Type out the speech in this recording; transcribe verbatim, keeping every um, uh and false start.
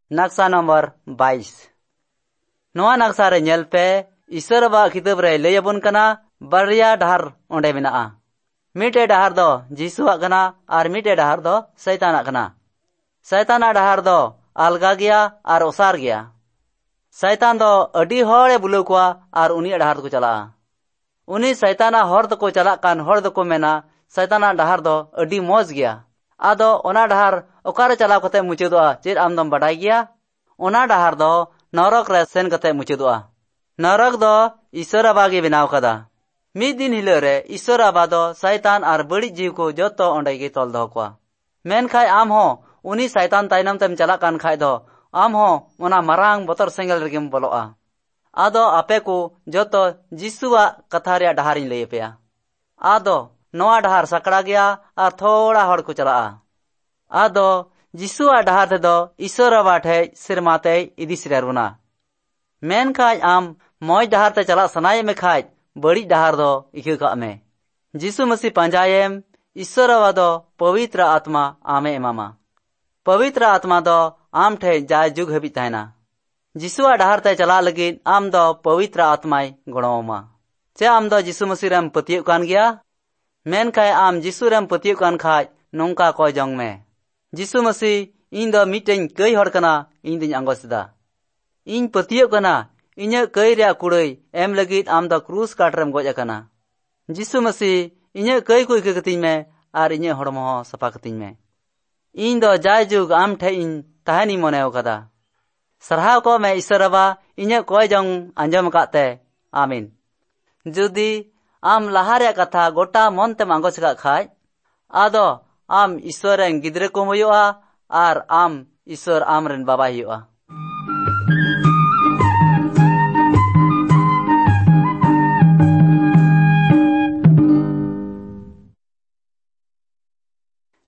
Naksa nomor बाईस. Noa naksa re nyel pe Isor ba kitab re leyabun kana barya dahar onde menaa. Mite dahar do Jisuak kana ar mite dahar do Satanak kana. Satana dahar do alga gya ar osar gya. Satan do adi hore bulu kwa ar uni dahar ko chala. Uni Satana hor do ko chala kan hor do ko mena Satana dahar do adi moj gya. Ado ona dahar okare chala kate muchudua chir amdom badai gya. Ona dahar do norok re sen kate muchudua. Norok do Isor aba ge benaw kada. Mid din hilo re Isor aba do Satan ar badi jiw ko joto onde ge tol do kwa. Men khai am ho uni Satan tainam tem chala kan khai do am ho ona marang botor sengel regem boloa. Ado ape ko joto Jisuwa katha re daharin lei peya. Ado noa dahar sakra gya ar thoda hor ko chala. Ado Jisuwa dahar te do Isor aba the sirmate idi siraruna. Men khai am moj dahar te chala sanaye me khai badi dahar do ikhe ka me. Jisu Masih panjayem Isor aba do pavitra atma ame emama. Pavitra atma do am the jay jug habi tahena. Jisuwa dahar te chala lagid am do pavitra atmai gonoma. Che am do Jisu Masih rem patiyuk kan gya. Men khai am Jisu rem patiyuk kan khai nongka ko jong me. Jisu Masih in do miten kai hor kana in din angosida. In patiyuk kana inya kai rea kuroi em lagid am do krus katrem goj akana. Jisu Masih inya kai ko ike katin me ar inya hormo sapa katin me. In do jay jug am the in tahani moneo kada. Sarhaw ko me Isor aba inya koy jong anjom kate. Amin. Judi am lahare katha gota mon tem angos ka khai ado am Isor en gidre ko moyoa ar am Isor amren baba hiyoa.